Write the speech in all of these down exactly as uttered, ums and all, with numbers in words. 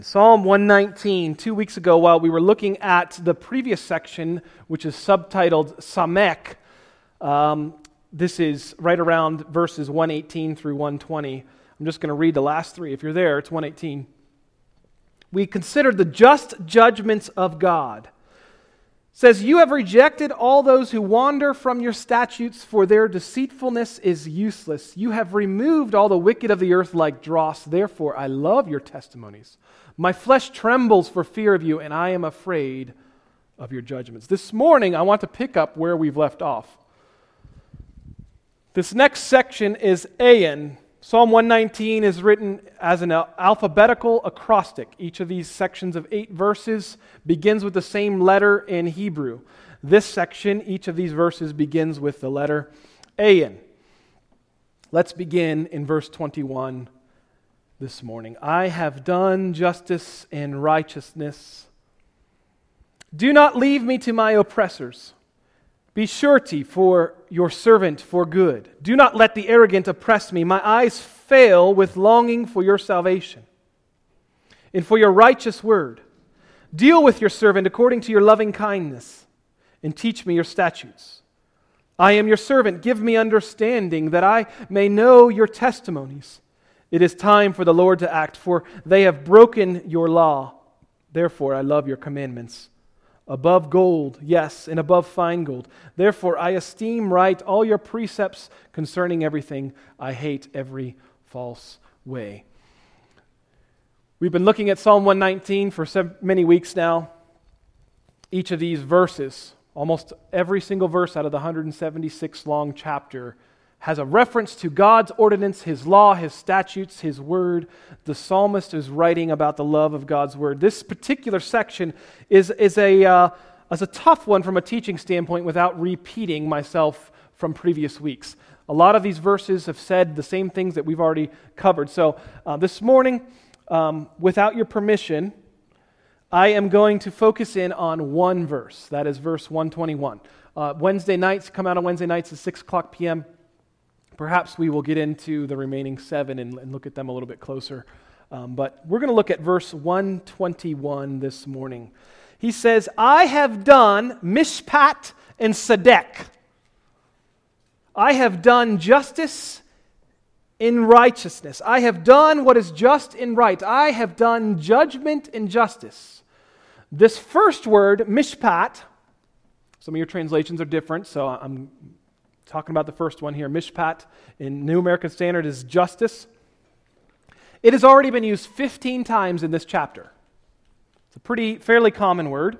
Psalm one nineteen, two weeks ago, while we were looking at the previous section, which is subtitled Samek, um, this is right around verses one eighteen through one twenty. I'm just going to read the last three. If you're there, it's one eighteen. We considered the just judgments of God. It says, "You have rejected all those who wander from your statutes, for their deceitfulness is useless. You have removed all the wicked of the earth like dross. Therefore, I love your testimonies. My flesh trembles for fear of you, and I am afraid of your judgments." This morning, I want to pick up where we've left off. This next section is Ayin. Psalm one nineteen is written as an alphabetical acrostic. Each of these sections of eight verses begins with the same letter in Hebrew. This section, each of these verses begins with the letter Ayin. Let's begin in verse twenty-one this morning. "I have done justice and righteousness. Do not leave me to my oppressors. Be surety for your servant for good. Do not let the arrogant oppress me. My eyes fail with longing for your salvation and for your righteous word. Deal with your servant according to your loving kindness and teach me your statutes. I am your servant. Give me understanding that I may know your testimonies. It is time for the Lord to act, for they have broken your law. Therefore, I love your commandments. Above gold, yes, and above fine gold. Therefore, I esteem right all your precepts concerning everything. I hate every false way." We've been looking at Psalm one nineteen for so many weeks now. Each of these verses, almost every single verse out of the one hundred seventy-six long chapter, has a reference to God's ordinance, His law, His statutes, His word. The psalmist is writing about the love of God's word. This particular section is, is, a, uh, is a tough one from a teaching standpoint without repeating myself from previous weeks. A lot of these verses have said the same things that we've already covered. So uh, this morning, um, without your permission, I am going to focus in on one verse. That is verse one twenty-one. Uh, Wednesday nights, come out on Wednesday nights at six o'clock p.m., Perhaps we will get into the remaining seven and, and look at them a little bit closer. Um, but we're going to look at verse one twenty-one this morning. He says, "I have done mishpat and tzedek. I have done justice in righteousness. I have done what is just and right. I have done judgment and justice." This first word, mishpat, some of your translations are different, so I'm talking about the first one here. Mishpat in New American Standard is justice. It has already been used fifteen times in this chapter. It's a pretty, fairly common word.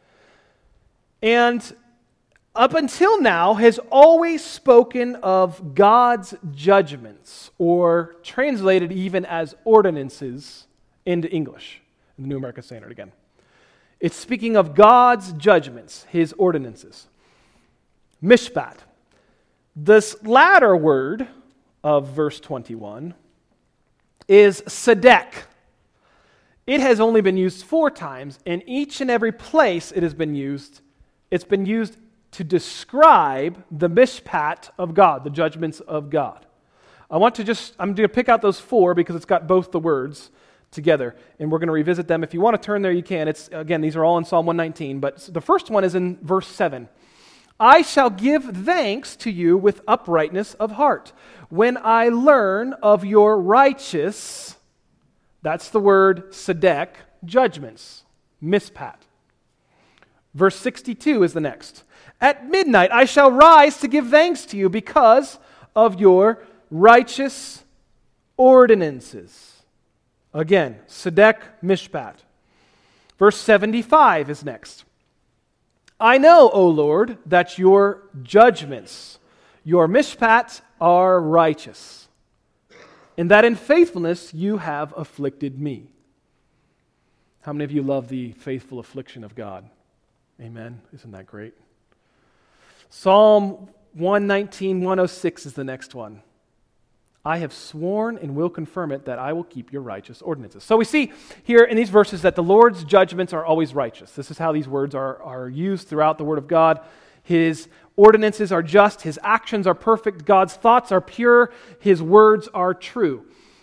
And up until now has always spoken of God's judgments, or translated even as ordinances into English, in the New American Standard again. It's speaking of God's judgments, His ordinances. Mishpat. This latter word of verse twenty-one is tzedek. It has only been used four times, and each and every place it has been used, it's been used to describe the mishpat of God, the judgments of God. I want to just, I'm going to pick out those four because it's got both the words together, and we're going to revisit them. If you want to turn there, you can. It's again, these are all in Psalm one nineteen, but the first one is in verse seven. "I shall give thanks to you with uprightness of heart. When I learn of your righteous," that's the word tzedek, judgments, mishpat. Verse sixty-two is the next. "At midnight I shall rise to give thanks to you because of your righteous ordinances." Again, tzedek, mishpat. Verse seventy-five is next. "I know, O Lord, that your judgments, your mishpat, are righteous, and that in faithfulness you have afflicted me." How many of you love the faithful affliction of God? Amen. Isn't that great? Psalm one nineteen, one oh six is the next one. "I have sworn and will confirm it that I will keep your righteous ordinances." So we see here in these verses that the Lord's judgments are always righteous. This is how these words are, are used throughout the Word of God. His ordinances are just. His actions are perfect. God's thoughts are pure. His words are true.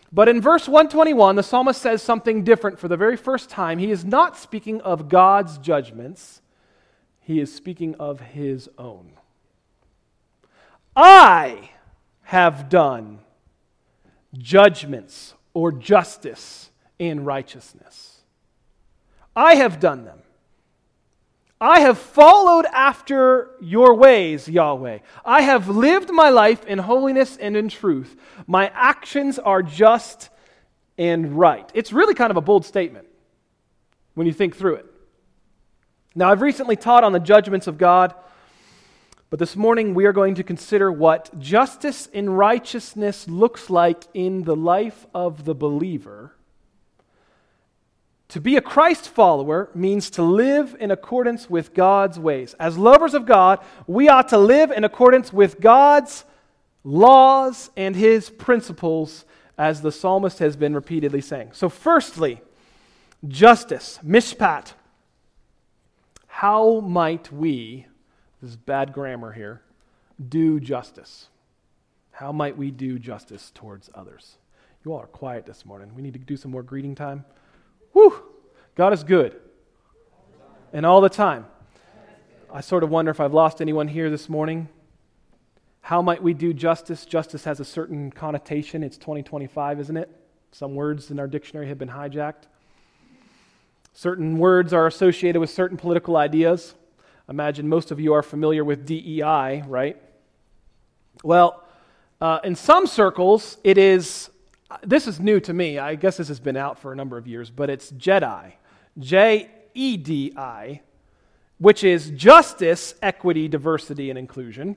But in verse one twenty-one, the psalmist says something different for the very first time. He is not speaking of God's judgments. He is speaking of his own. I have done judgments or justice and righteousness. I have done them. I have followed after your ways, Yahweh. I have lived my life in holiness and in truth. My actions are just and right. It's really kind of a bold statement when you think through it. Now, I've recently taught on the judgments of God, but this morning we are going to consider what justice and righteousness looks like in the life of the believer. To be a Christ follower means to live in accordance with God's ways. As lovers of God, we ought to live in accordance with God's laws and His principles, as the psalmist has been repeatedly saying. So firstly, justice, mishpat. How might we, this is bad grammar here, do justice? How might we do justice towards others? You all are quiet this morning. We need to do some more greeting time. Whew! God is good. And all the time. I sort of wonder if I've lost anyone here this morning. How might we do justice? Justice has a certain connotation. It's twenty twenty-five, isn't it? Some words in our dictionary have been hijacked. Certain words are associated with certain political ideas. Imagine most of you are familiar with D E I, right? Well, uh, in some circles, it is... This is new to me. I guess this has been out for a number of years, but it's JEDI, J E D I, which is justice, equity, diversity, and inclusion.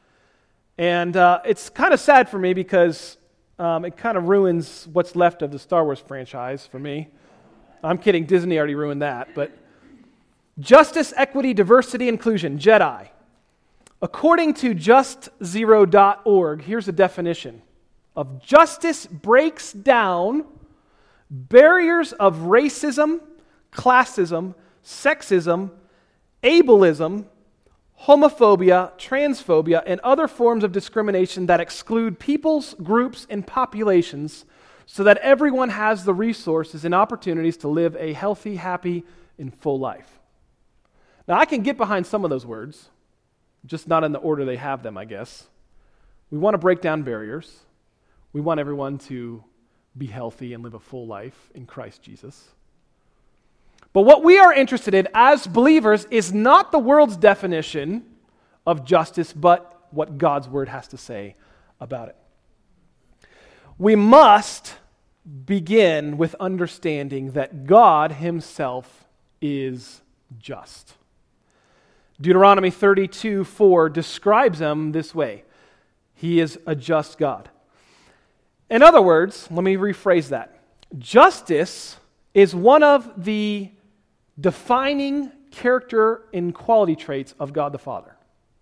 And uh, it's kind of sad for me because um, it kind of ruins what's left of the Star Wars franchise for me. I'm kidding, Disney already ruined that, but justice, equity, diversity, inclusion, JEDI. According to just zero dot org, here's a definition of justice: breaks down barriers of racism, classism, sexism, ableism, homophobia, transphobia, and other forms of discrimination that exclude peoples, groups, and populations so that everyone has the resources and opportunities to live a healthy, happy, and full life. Now, I can get behind some of those words, just not in the order they have them, I guess. We want to break down barriers. We want everyone to be healthy and live a full life in Christ Jesus. But what we are interested in as believers is not the world's definition of justice, but what God's word has to say about it. We must begin with understanding that God himself is just. Deuteronomy thirty-two four describes him this way. He is a just God. In other words, let me rephrase that. Justice is one of the defining character and quality traits of God the Father.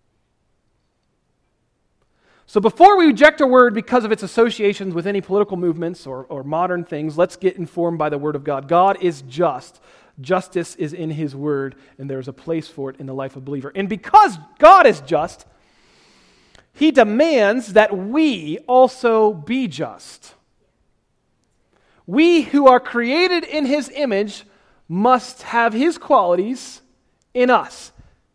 So before we reject a word because of its associations with any political movements or, or modern things, let's get informed by the Word of God. God is just. Justice is in His Word, and there is a place for it in the life of a believer. And because God is just, He demands that we also be just. We who are created in His image must have His qualities in us.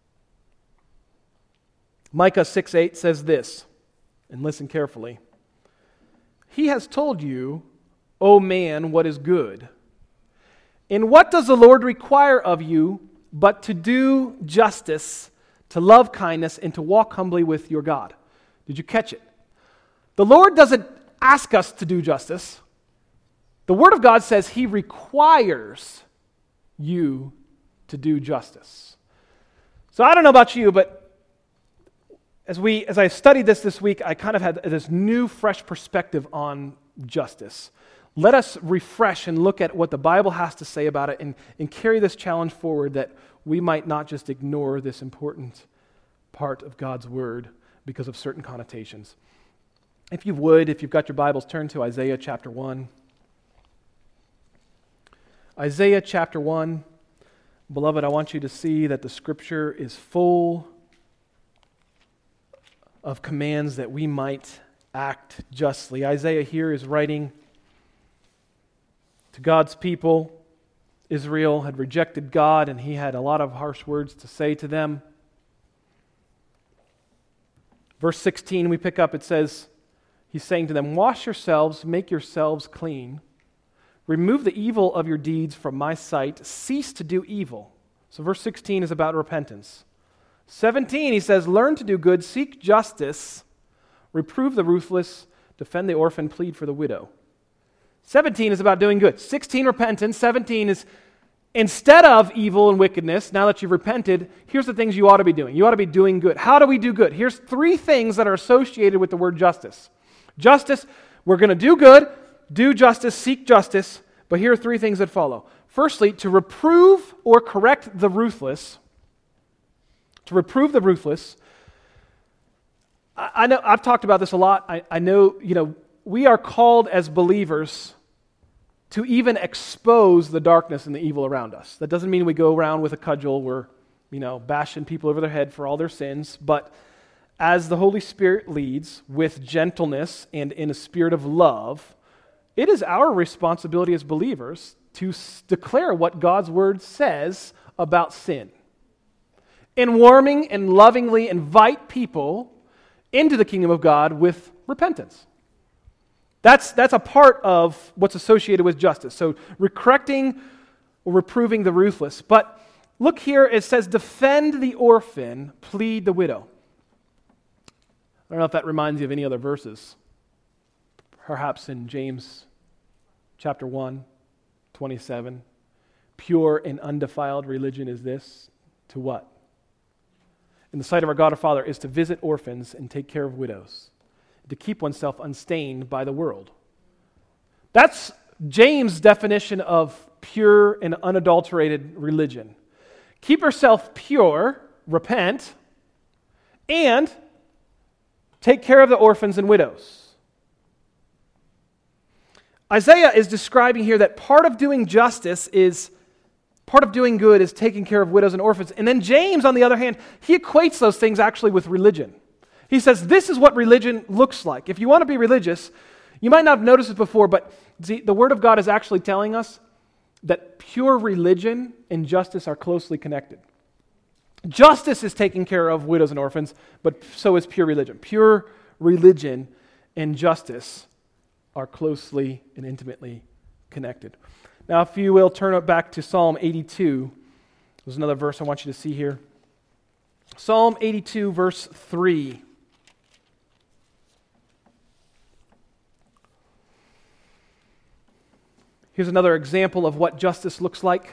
Micah six eight says this, and listen carefully. He has told you, O man, what is good. And what does the Lord require of you but to do justice, to love kindness, and to walk humbly with your God? Did you catch it? The Lord doesn't ask us to do justice. The Word of God says He requires you to do justice. So I don't know about you, but as we as I studied this this week, I kind of had this new, fresh perspective on justice. Let us refresh and look at what the Bible has to say about it and, and carry this challenge forward that we might not just ignore this important part of God's Word because of certain connotations. If you would, if you've got your Bibles, turn to Isaiah chapter one. Isaiah chapter one. Beloved, I want you to see that the Scripture is full of commands that we might act justly. Isaiah here is writing to God's people. Israel had rejected God, and he had a lot of harsh words to say to them. Verse sixteen, we pick up, it says, he's saying to them, "Wash yourselves, make yourselves clean. Remove the evil of your deeds from my sight. Cease to do evil." So verse sixteen is about repentance. seventeen, he says, "Learn to do good, seek justice, reprove the ruthless, defend the orphan, plead for the widow." seventeen is about doing good. sixteen, repentance. seventeen is, instead of evil and wickedness, now that you've repented, here's the things you ought to be doing. You ought to be doing good. How do we do good? Here's three things that are associated with the word justice. Justice, we're going to do good, do justice, seek justice, but here are three things that follow. Firstly, to reprove or correct the ruthless. To reprove the ruthless. I, I know I've talked about this a lot. I, I know, you know, we are called as believers to even expose the darkness and the evil around us. That doesn't mean we go around with a cudgel, we're, you know, bashing people over their head for all their sins, but as the Holy Spirit leads with gentleness and in a spirit of love, it is our responsibility as believers to s- declare what God's word says about sin. And warming and lovingly invite people into the kingdom of God with repentance. That's, that's a part of what's associated with justice. So correcting or reproving the ruthless. But look here, it says, defend the orphan, plead the widow. I don't know if that reminds you of any other verses. Perhaps in James chapter one, twenty-seven. Pure and undefiled religion is this. To what? In the sight of our God our Father is to visit orphans and take care of widows, to keep oneself unstained by the world. That's James' definition of pure and unadulterated religion. Keep yourself pure, repent, and take care of the orphans and widows. Isaiah is describing here that part of doing justice is, part of doing good is taking care of widows and orphans. And then James, on the other hand, he equates those things actually with religion. He says, this is what religion looks like. If you want to be religious, you might not have noticed it before, but the, the Word of God is actually telling us that pure religion and justice are closely connected. Justice is taking care of widows and orphans, but so is pure religion. Pure religion and justice are closely and intimately connected. Now, if you will, turn it back to Psalm eighty-two. There's another verse I want you to see here. Psalm eighty-two, verse three. Here's another example of what justice looks like.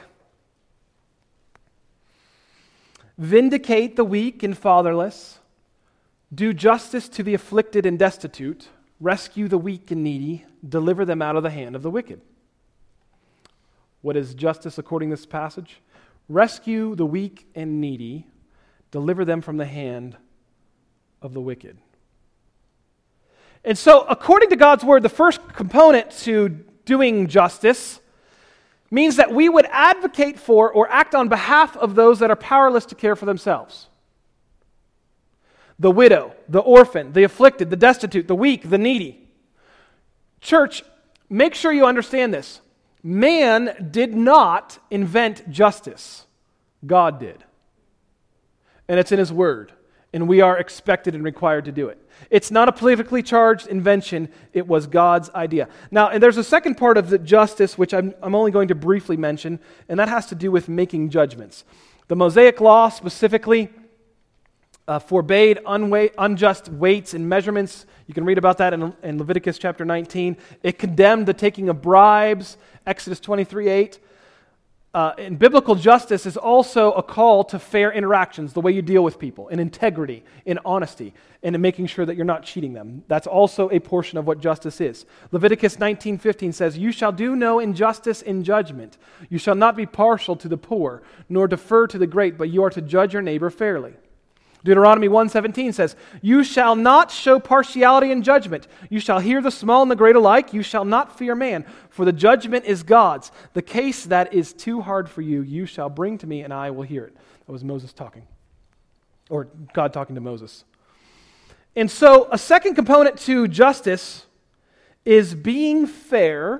Vindicate the weak and fatherless. Do justice to the afflicted and destitute. Rescue the weak and needy. Deliver them out of the hand of the wicked. What is justice according to this passage? Rescue the weak and needy. Deliver them from the hand of the wicked. And so, according to God's word, the first component to doing justice means that we would advocate for or act on behalf of those that are powerless to care for themselves. The widow, the orphan, the afflicted, the destitute, the weak, the needy. Church, make sure you understand this. Man did not invent justice. God did. And it's in His Word. And we are expected and required to do it. It's not a politically charged invention. It was God's idea. Now, and there's a second part of the justice, which I'm, I'm only going to briefly mention, and that has to do with making judgments. The Mosaic Law specifically uh, forbade unwa- unjust weights and measurements. You can read about that in, in Leviticus chapter nineteen. It condemned the taking of bribes, Exodus twenty-three eight. Uh, and biblical justice is also a call to fair interactions, the way you deal with people, in integrity, in honesty, and in making sure that you're not cheating them. That's also a portion of what justice is. Leviticus nineteen fifteen says, "You shall do no injustice in judgment. You shall not be partial to the poor, nor defer to the great, but you are to judge your neighbor fairly." Deuteronomy one seventeen says, "You shall not show partiality in judgment. You shall hear the small and the great alike. You shall not fear man, for the judgment is God's. The case that is too hard for you, you shall bring to me, and I will hear it." That was Moses talking, or God talking to Moses. And so a second component to justice is being fair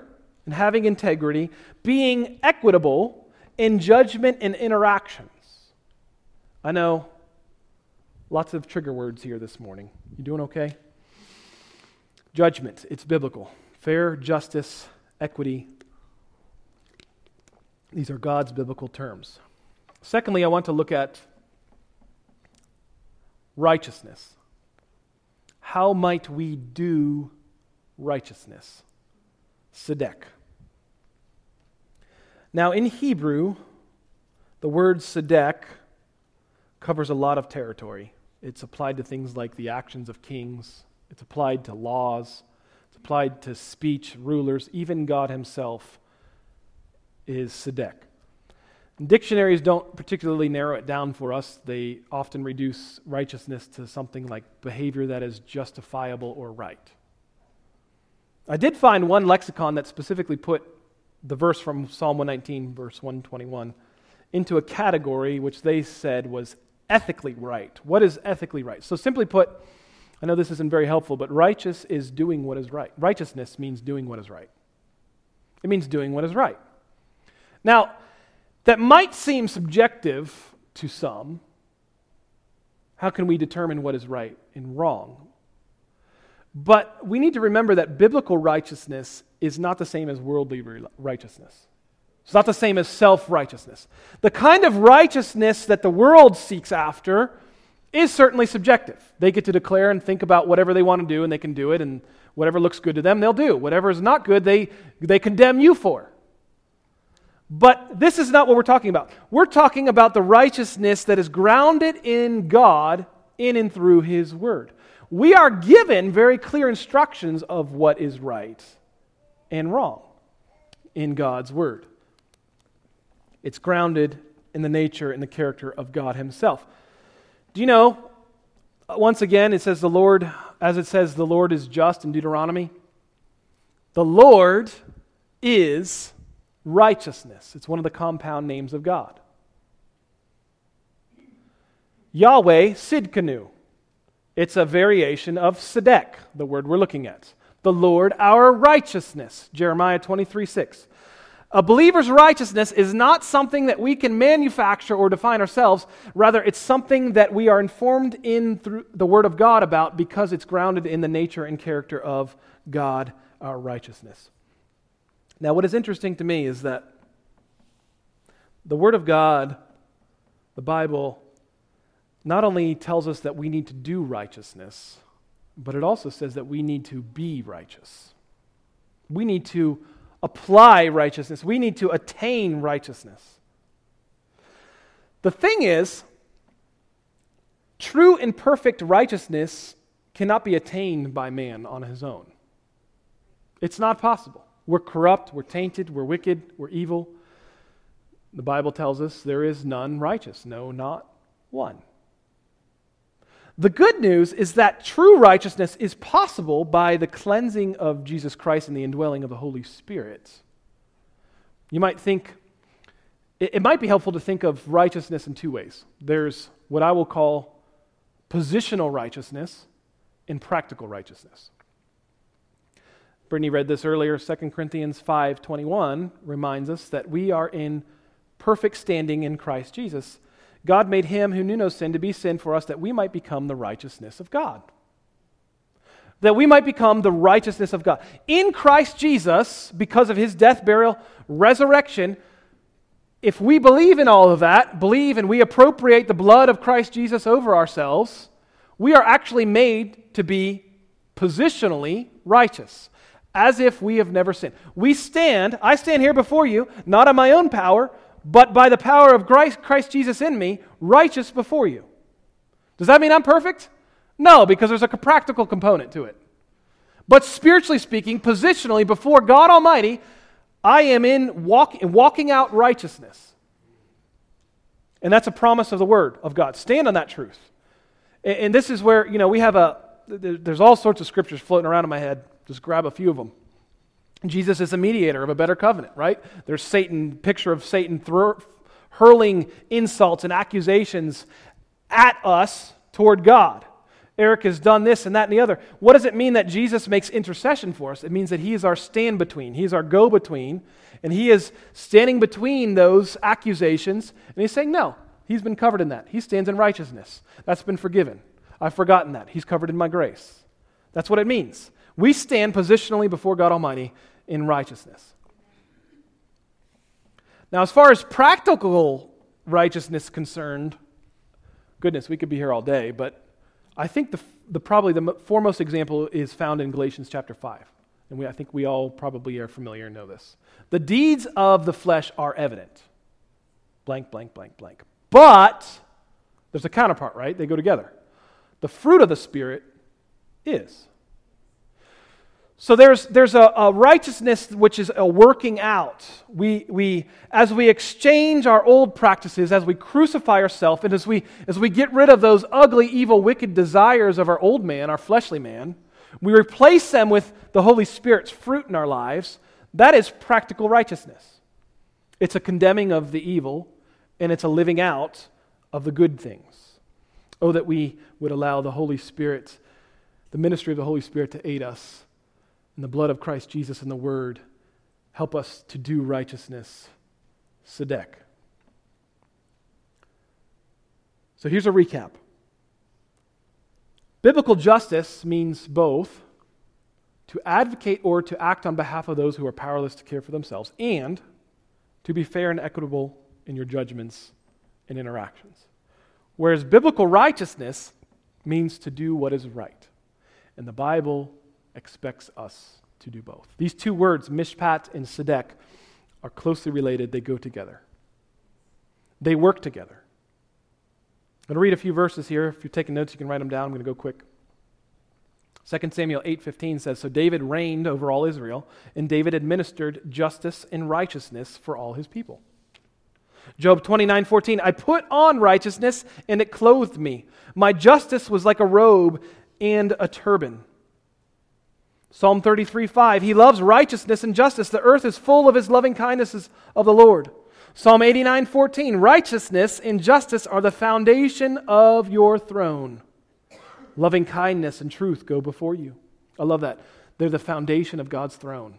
and having integrity, being equitable in judgment and interactions. I know, lots of trigger words here this morning. You doing okay? Judgment, it's biblical. Fair, justice, equity. These are God's biblical terms. Secondly, I want to look at righteousness. How might we do righteousness? Tzedek. Now, in Hebrew, the word tzedek covers a lot of territory. It's applied to things like the actions of kings. It's applied to laws. It's applied to speech, rulers. Even God himself is tzedek. Dictionaries don't particularly narrow it down for us. They often reduce righteousness to something like behavior that is justifiable or right. I did find one lexicon that specifically put the verse from Psalm one nineteen, verse one twenty-one, into a category which they said was ethically right. What is ethically right? So simply put, I know this isn't very helpful, but righteous is doing what is right. Righteousness means doing what is right. It means doing what is right. Now, that might seem subjective to some. How can we determine what is right and wrong? But we need to remember that biblical righteousness is not the same as worldly righteousness. It's not the same as self-righteousness. The kind of righteousness that the world seeks after is certainly subjective. They get to declare and think about whatever they want to do, and they can do it, and whatever looks good to them, they'll do. Whatever is not good, they, they condemn you for. But this is not what we're talking about. We're talking about the righteousness that is grounded in God in and through His Word. We are given very clear instructions of what is right and wrong in God's Word. It's grounded in the nature and the character of God Himself. Do you know, once again, it says the Lord, as it says, the Lord is just in Deuteronomy. The Lord is righteousness. It's one of the compound names of God. Yahweh, Sidkenu. It's a variation of Tzedek, the word we're looking at. The Lord, our righteousness. Jeremiah twenty-three six. A believer's righteousness is not something that we can manufacture or define ourselves. Rather, it's something that we are informed in through the Word of God about because it's grounded in the nature and character of God, our righteousness. Now, what is interesting to me is that the Word of God, the Bible, not only tells us that we need to do righteousness, but it also says that we need to be righteous. We need to apply righteousness. We need to attain righteousness. The thing is, true and perfect righteousness cannot be attained by man on his own. It's not possible. We're corrupt, we're tainted, we're wicked, we're evil. The Bible tells us there is none righteous, no, not one. The good news is that true righteousness is possible by the cleansing of Jesus Christ and the indwelling of the Holy Spirit. You might think, it, it might be helpful to think of righteousness in two ways. There's what I will call positional righteousness and practical righteousness. Brittany read this earlier. Second Corinthians five twenty-one reminds us that we are in perfect standing in Christ Jesus. God made Him who knew no sin to be sin for us that we might become the righteousness of God. That we might become the righteousness of God. In Christ Jesus, because of His death, burial, resurrection, if we believe in all of that, believe and we appropriate the blood of Christ Jesus over ourselves, we are actually made to be positionally righteous, as if we have never sinned. We stand, I stand here before you, not on my own power, but by the power of Christ, Christ Jesus in me, righteous before you. Does that mean I'm perfect? No, because there's a practical component to it. But spiritually speaking, positionally, before God Almighty, I am in walk, walking out righteousness. And that's a promise of the Word of God. Stand on that truth. And, and this is where, you know, we have a, there's all sorts of scriptures floating around in my head. Just grab a few of them. Jesus is a mediator of a better covenant, right? There's Satan, picture of Satan thro- hurling insults and accusations at us toward God. Eric has done this and that and the other. What does it mean that Jesus makes intercession for us? It means that he is our stand-between. He is our go-between. And he is standing between those accusations. And he's saying, no, he's been covered in that. He stands in righteousness. That's been forgiven. I've forgotten that. He's covered in my grace. That's what it means. We stand positionally before God Almighty in righteousness. Now, as far as practical righteousness is concerned, goodness, we could be here all day, but I think the, the probably the foremost example is found in Galatians chapter five. And we, I think we all probably are familiar and know this. The deeds of the flesh are evident. Blank, blank, blank, blank. But there's a counterpart, right? They go together. The fruit of the Spirit is. So there's there's a, a righteousness which is a working out. We we as we exchange our old practices, as we crucify ourselves, and as we as we get rid of those ugly, evil, wicked desires of our old man, our fleshly man, we replace them with the Holy Spirit's fruit in our lives. That is practical righteousness. It's a condemning of the evil, and it's a living out of the good things. Oh, that we would allow the Holy Spirit, the ministry of the Holy Spirit, to aid us. And the blood of Christ Jesus and the Word help us to do righteousness. Tzedek. So here's a recap. Biblical justice means both to advocate or to act on behalf of those who are powerless to care for themselves, and to be fair and equitable in your judgments and interactions. Whereas biblical righteousness means to do what is right. And the Bible expects us to do both. These two words, mishpat and tzedek, are closely related. They go together. They work together. I'm going to read a few verses here. If you're taking notes, you can write them down. I'm going to go quick. Second Samuel eight fifteen says, "So David reigned over all Israel, and David administered justice and righteousness for all his people." Job twenty-nine fourteen, "I put on righteousness, and it clothed me. My justice was like a robe and a turban." Psalm thirty-three five, "He loves righteousness and justice. The earth is full of his loving kindnesses of the Lord." Psalm eighty-nine fourteen, "Righteousness and justice are the foundation of your throne. Loving kindness and truth go before you." I love that. They're the foundation of God's throne.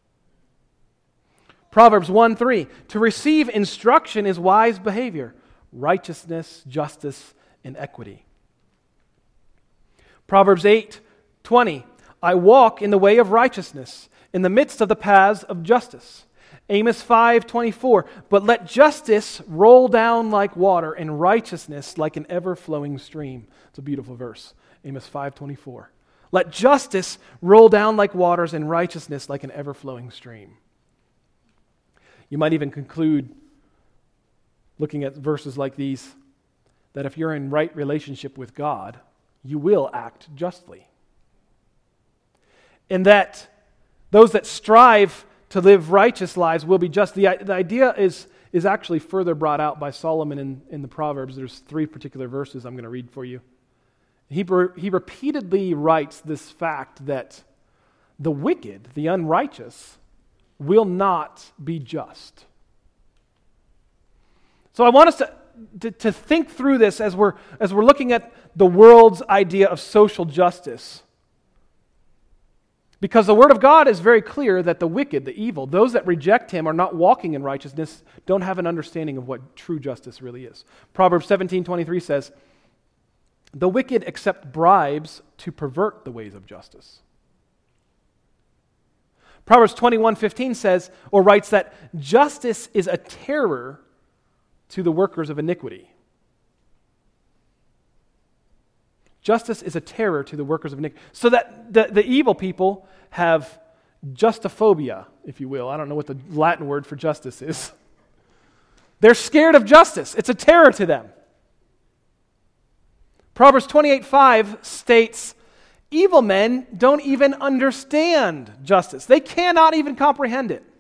Proverbs one three, "To receive instruction is wise behavior, righteousness, justice, and equity." Proverbs eight twenty, "I walk in the way of righteousness, in the midst of the paths of justice." Amos five twenty-four, "But let justice roll down like water, and righteousness like an ever-flowing stream." It's a beautiful verse. Amos five twenty-four. Let justice roll down like waters, and righteousness like an ever-flowing stream. You might even conclude, looking at verses like these, that if you're in right relationship with God, you will act justly. And that those that strive to live righteous lives will be just. The, the idea is, is actually further brought out by Solomon in, in the Proverbs. There's three particular verses I'm going to read for you. He, he repeatedly writes this fact that the wicked, the unrighteous, will not be just. So I want us to, to, to think through this as we're, as we're looking at the world's idea of social justice. Because the Word of God is very clear that the wicked, the evil, those that reject Him are not walking in righteousness, don't have an understanding of what true justice really is. Proverbs seventeen twenty-three says, "The wicked accept bribes to pervert the ways of justice." Proverbs twenty-one fifteen says, or writes that justice is a terror to the workers of iniquity. Justice is a terror to the workers of iniquity. So that the, the evil people have justophobia, if you will. I don't know what the Latin word for justice is. They're scared of justice. It's a terror to them. Proverbs twenty-eight five states, "Evil men don't even understand justice. They cannot even comprehend it."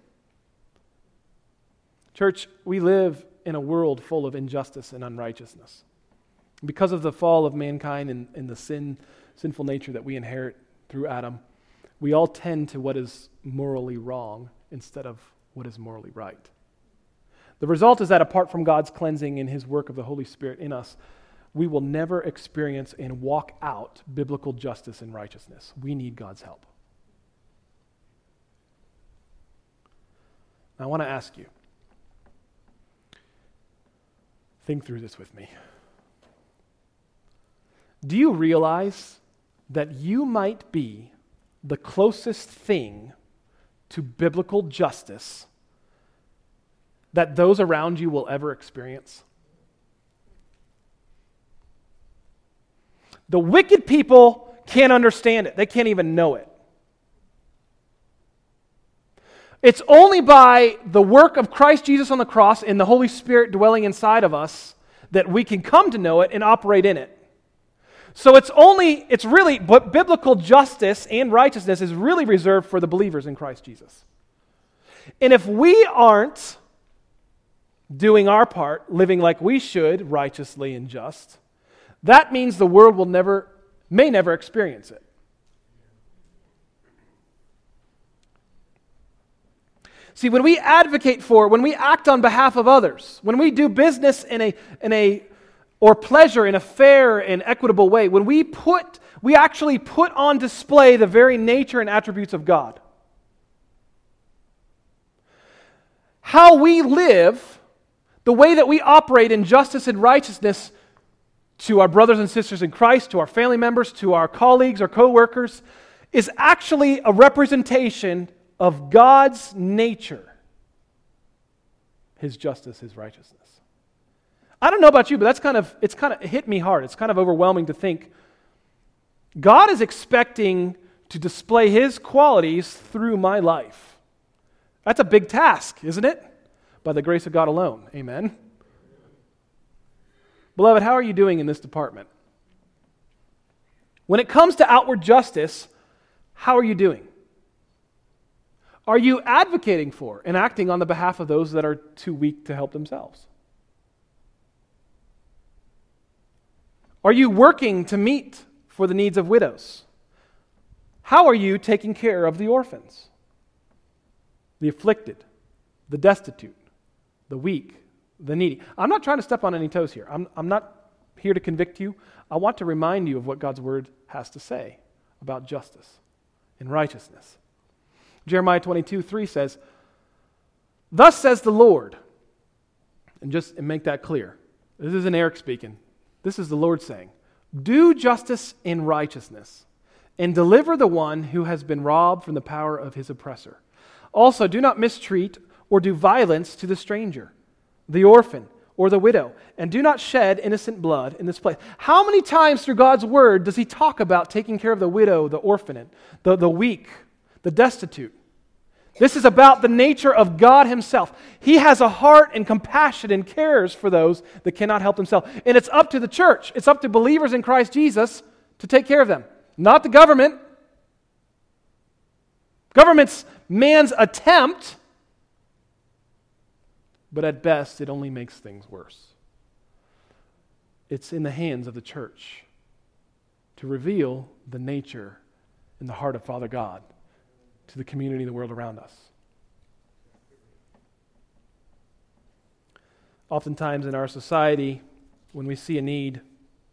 Church, we live in a world full of injustice and unrighteousness. Because of the fall of mankind and, and the sin, sinful nature that we inherit through Adam, we all tend to what is morally wrong instead of what is morally right. The result is that apart from God's cleansing and His work of the Holy Spirit in us, we will never experience and walk out biblical justice and righteousness. We need God's help. Now, I want to ask you, think through this with me. Do you realize that you might be the closest thing to biblical justice that those around you will ever experience? The wicked people can't understand it. They can't even know it. It's only by the work of Christ Jesus on the cross and the Holy Spirit dwelling inside of us that we can come to know it and operate in it. So it's only, it's really, but biblical justice and righteousness is really reserved for the believers in Christ Jesus. And if we aren't doing our part, living like we should, righteously and just, that means the world will never, may never experience it. See, when we advocate for, when we act on behalf of others, when we do business in a, in a, or pleasure in a fair and equitable way, when we put, we actually put on display the very nature and attributes of God. How we live, the way that we operate in justice and righteousness to our brothers and sisters in Christ, to our family members, to our colleagues or co-workers, is actually a representation of God's nature, His justice, His righteousness. I don't know about you, but that's kind of, it's kind of it hit me hard. It's kind of overwhelming to think God is expecting to display His qualities through my life. That's a big task, isn't it? By the grace of God alone. Amen. Beloved, how are you doing in this department? When it comes to outward justice, how are you doing? Are you advocating for and acting on the behalf of those that are too weak to help themselves? Are you working to meet for the needs of widows? How are you taking care of the orphans, the afflicted, the destitute, the weak, the needy? I'm not trying to step on any toes here. I'm, I'm not here to convict you. I want to remind you of what God's Word has to say about justice and righteousness. Jeremiah twenty-two three says, "Thus says the Lord," and just and make that clear. This isn't Eric speaking. This is the Lord saying, "Do justice and righteousness, and deliver the one who has been robbed from the power of his oppressor. Also, do not mistreat or do violence to the stranger, the orphan, or the widow, and do not shed innocent blood in this place." How many times through God's Word does He talk about taking care of the widow, the orphan, the, the weak, the destitute? This is about the nature of God Himself. He has a heart and compassion and cares for those that cannot help themselves. And it's up to the church, it's up to believers in Christ Jesus to take care of them, not the government. Government's man's attempt, but at best it only makes things worse. It's in the hands of the church to reveal the nature and the heart of Father God to the community and the world around us. Oftentimes in our society, when we see a need,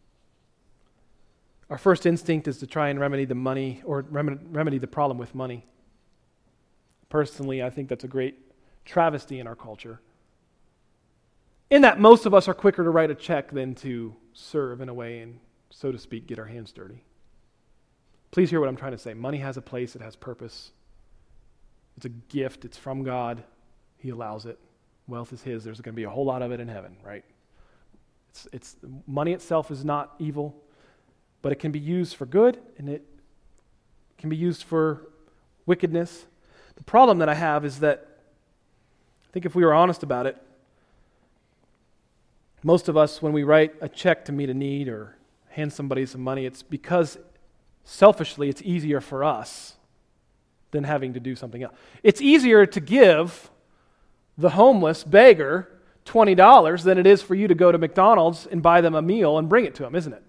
our first instinct is to try and remedy the money or remedy the problem with money. Personally, I think that's a great travesty in our culture. In that most of us are quicker to write a check than to serve in a way and, so to speak, get our hands dirty. Please hear what I'm trying to say. Money has a place, it has purpose. It's a gift, it's from God. He allows it. Wealth is His. There's going to be a whole lot of it in heaven, right? It's, it's money itself is not evil, but it can be used for good and it can be used for wickedness. The problem that I have is that I think if we were honest about it, most of us, when we write a check to meet a need or hand somebody some money, it's because selfishly it's easier for us than having to do something else. It's easier to give the homeless beggar twenty dollars than it is for you to go to McDonald's and buy them a meal and bring it to them, isn't it?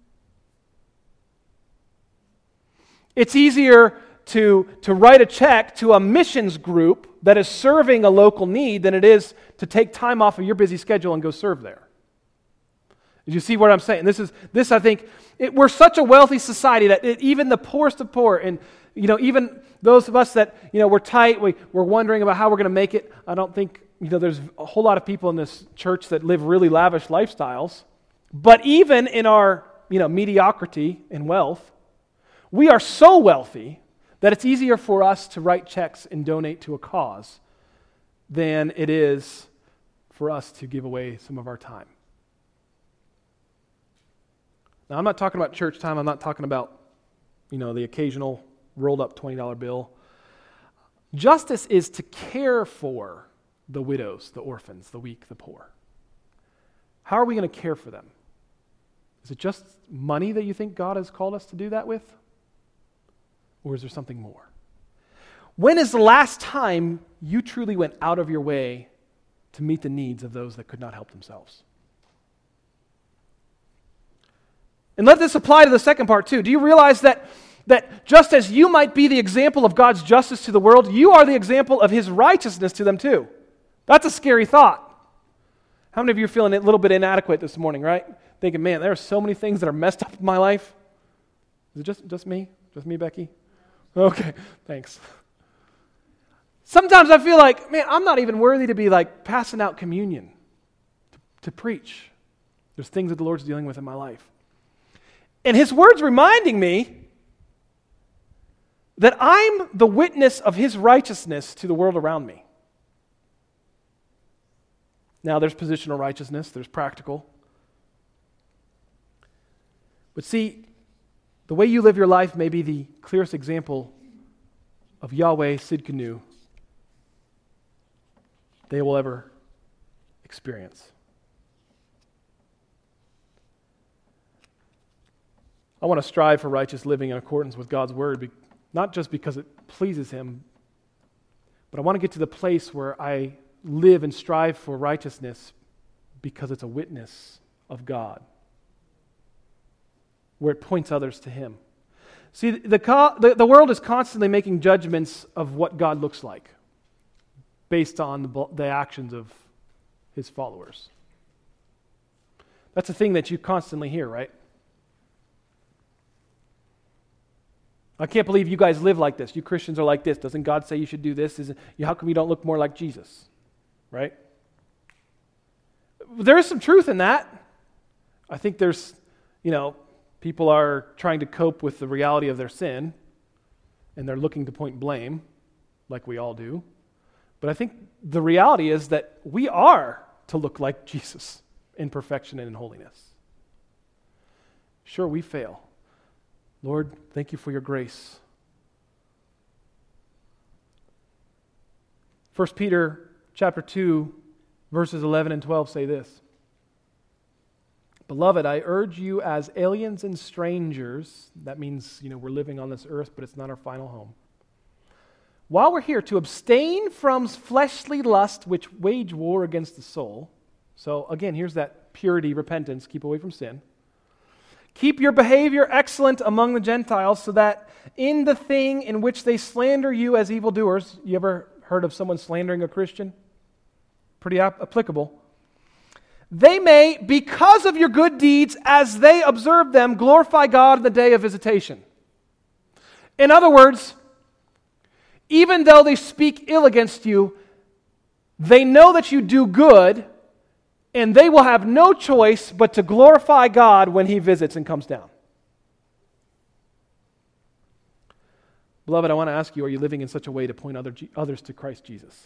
It's easier to, to write a check to a missions group that is serving a local need than it is to take time off of your busy schedule and go serve there. Did you see what I'm saying? This is this I think it, we're such a wealthy society that it, even the poorest of poor, and you know even those of us that you know we're tight, we, we're wondering about how we're going to make it. I don't think you know there's a whole lot of people in this church that live really lavish lifestyles. But even in our you know mediocrity and wealth, we are so wealthy that it's easier for us to write checks and donate to a cause than it is for us to give away some of our time. Now, I'm not talking about church time. I'm not talking about, you know, the occasional rolled up twenty dollar bill. Justice is to care for the widows, the orphans, the weak, the poor. How are we going to care for them? Is it just money that you think God has called us to do that with? Or is there something more? When is the last time you truly went out of your way to meet the needs of those that could not help themselves? And let this apply to the second part too. Do you realize that, that just as you might be the example of God's justice to the world, you are the example of His righteousness to them too? That's a scary thought. How many of you are feeling a little bit inadequate this morning, right? Thinking, man, there are so many things that are messed up in my life. Is it just, just me? Just me, Becky? Okay, thanks. Sometimes I feel like, man, I'm not even worthy to be like passing out communion, to, to preach. There's things that the Lord's dealing with in my life. And His word's reminding me that I'm the witness of His righteousness to the world around me. Now, there's positional righteousness, there's practical. But see, the way you live your life may be the clearest example of Yahweh Sidkenu they will ever experience. I want to strive for righteous living in accordance with God's word, not just because it pleases Him, but I want to get to the place where I live and strive for righteousness because it's a witness of God, where it points others to Him. See, the, the, the world is constantly making judgments of what God looks like based on the, the actions of His followers. That's a thing that you constantly hear, right? I can't believe you guys live like this. You Christians are like this. Doesn't God say you should do this? Isn't, how come you don't look more like Jesus? Right? There is some truth in that. I think there's, you know, people are trying to cope with the reality of their sin, and they're looking to point blame, like we all do. But I think the reality is that we are to look like Jesus in perfection and in holiness. Sure, we fail. Lord, thank you for your grace. First Peter chapter two, verses eleven and twelve say this. Beloved, I urge you as aliens and strangers, that means, you know, we're living on this earth, but it's not our final home. While we're here, to abstain from fleshly lust which wage war against the soul. So again, here's that purity, repentance, keep away from sin. Keep your behavior excellent among the Gentiles, so that in the thing in which they slander you as evildoers, you ever heard of someone slandering a Christian? Pretty ap- applicable. They may, because of your good deeds, as they observe them, glorify God in the day of visitation. In other words, even though they speak ill against you, they know that you do good, and they will have no choice but to glorify God when He visits and comes down. Beloved, I want to ask you, are you living in such a way to point other, others to Christ Jesus?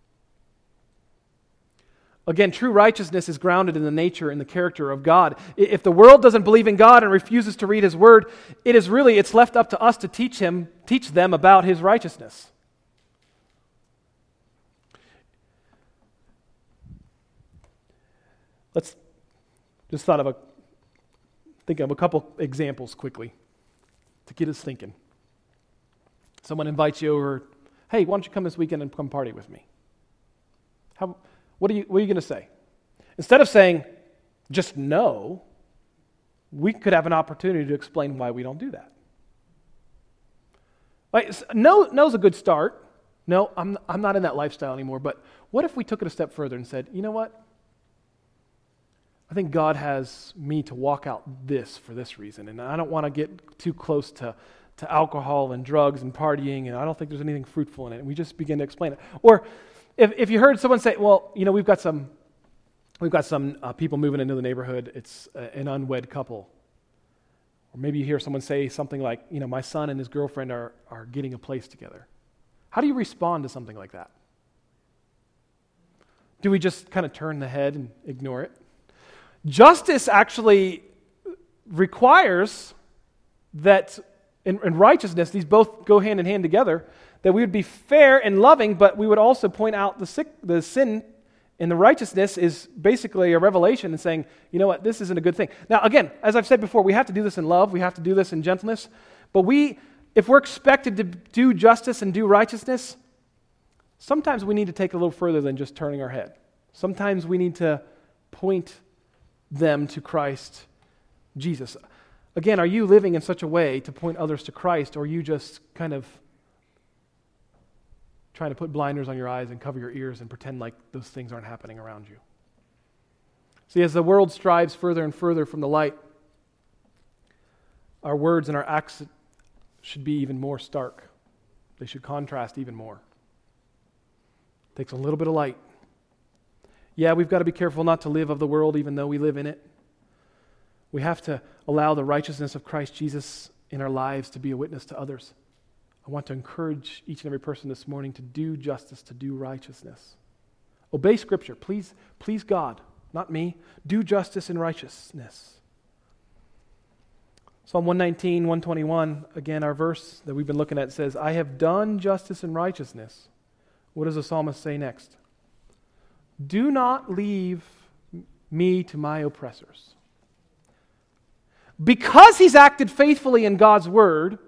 Again, true righteousness is grounded in the nature and the character of God. If the world doesn't believe in God and refuses to read His Word, it is really, it's left up to us to teach him, teach them about His righteousness. Let's just thought of a think of a couple examples quickly to get us thinking. Someone invites you over, hey, why don't you come this weekend and come party with me? How, what are you what are you going to say? Instead of saying, just no, we could have an opportunity to explain why we don't do that. Like, no, no's a good start. No, I'm I'm not in that lifestyle anymore. But what if we took it a step further and said, you know what? I think God has me to walk out this for this reason. And I don't want to get too close to, to alcohol and drugs and partying, and I don't think there's anything fruitful in it. And we just begin to explain it. Or if, if you heard someone say, well, you know, we've got some we've got some uh, people moving into the neighborhood. It's uh, an unwed couple. Or maybe you hear someone say something like, you know, my son and his girlfriend are, are getting a place together. How do you respond to something like that? Do we just kind of turn the head and ignore it? Justice actually requires that in, in righteousness, these both go hand in hand together, that we would be fair and loving, but we would also point out the sick, the sin, and the righteousness is basically a revelation and saying, you know what, this isn't a good thing. Now, again, as I've said before, we have to do this in love, we have to do this in gentleness, but we, if we're expected to do justice and do righteousness, sometimes we need to take a little further than just turning our head. Sometimes we need to point them to Christ Jesus. Again, are you living in such a way to point others to Christ, or are you just kind of trying to put blinders on your eyes and cover your ears and pretend like those things aren't happening around you? See, as the world strives further and further from the light, our words and our acts should be even more stark. They should contrast even more. It takes a little bit of light. Yeah, we've got to be careful not to live of the world even though we live in it. We have to allow the righteousness of Christ Jesus in our lives to be a witness to others. I want to encourage each and every person this morning to do justice, to do righteousness. Obey Scripture. Please, please God, not me. Do justice and righteousness. Psalm one nineteen, one twenty-one, again, our verse that we've been looking at says, I have done justice and righteousness. What does the psalmist say next? Do not leave me to my oppressors. Because he's acted faithfully in God's word,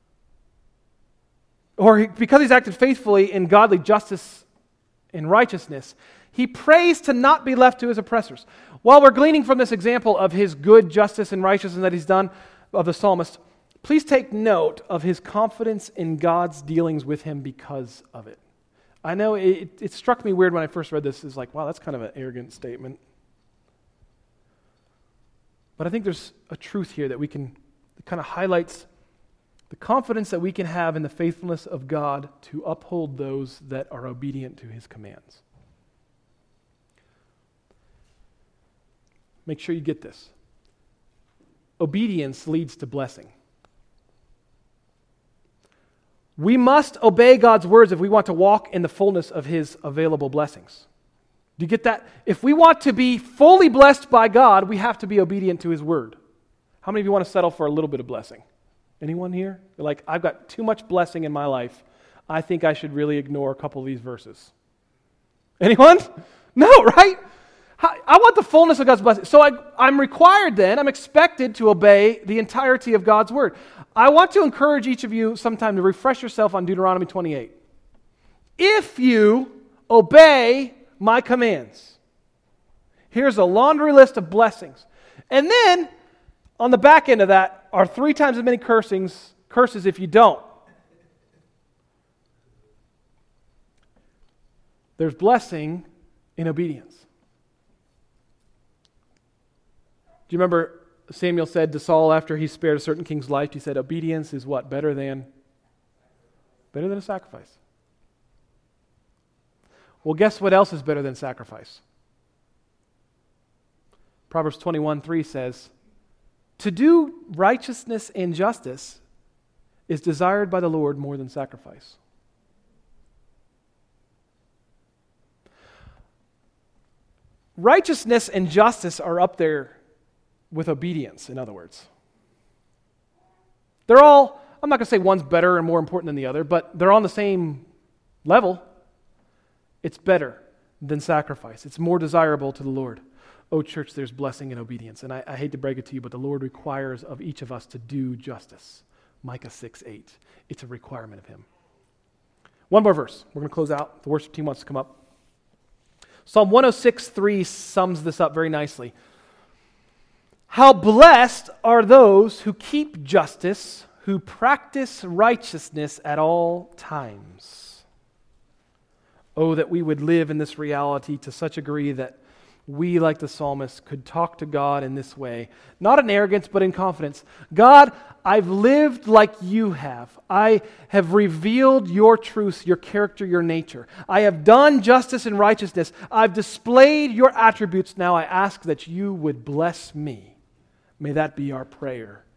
or because he's acted faithfully in godly justice and righteousness, he prays to not be left to his oppressors. While we're gleaning from this example of his good justice and righteousness that he's done, of the psalmist, please take note of his confidence in God's dealings with him because of it. I know it, it struck me weird when I first read this. It's like, wow, that's kind of an arrogant statement. But I think there's a truth here that we can, that kind of highlights the confidence that we can have in the faithfulness of God to uphold those that are obedient to his commands. Make sure you get this. Obedience leads to blessing. We must obey God's words if we want to walk in the fullness of his available blessings. Do you get that? If we want to be fully blessed by God, we have to be obedient to his word. How many of you want to settle for a little bit of blessing? Anyone here? You're like, I've got too much blessing in my life. I think I should really ignore a couple of these verses. Anyone? No, right? I want the fullness of God's blessing. So I, I'm required then, I'm expected to obey the entirety of God's word. I want to encourage each of you sometime to refresh yourself on Deuteronomy twenty-eight. If you obey my commands, here's a laundry list of blessings. And then, on the back end of that, are three times as many cursings, curses if you don't. There's blessing in obedience. Do you remember Samuel said to Saul after he spared a certain king's life, he said, obedience is what? Better than? Better than a sacrifice. Well, guess what else is better than sacrifice? Proverbs twenty-one three says, to do righteousness and justice is desired by the Lord more than sacrifice. Righteousness and justice are up there with obedience, in other words. They're all, I'm not going to say one's better and more important than the other, but they're on the same level. It's better than sacrifice. It's more desirable to the Lord. Oh, church, there's blessing in obedience. And I, I hate to break it to you, but the Lord requires of each of us to do justice. Micah six eight. It's a requirement of him. One more verse. We're going to close out. The worship team wants to come up. Psalm one oh six three sums this up very nicely. How blessed are those who keep justice, who practice righteousness at all times. Oh, that we would live in this reality to such a degree that we, like the psalmist, could talk to God in this way, not in arrogance, but in confidence. God, I've lived like you have. I have revealed your truths, your character, your nature. I have done justice and righteousness. I've displayed your attributes. Now I ask that you would bless me. May that be our prayer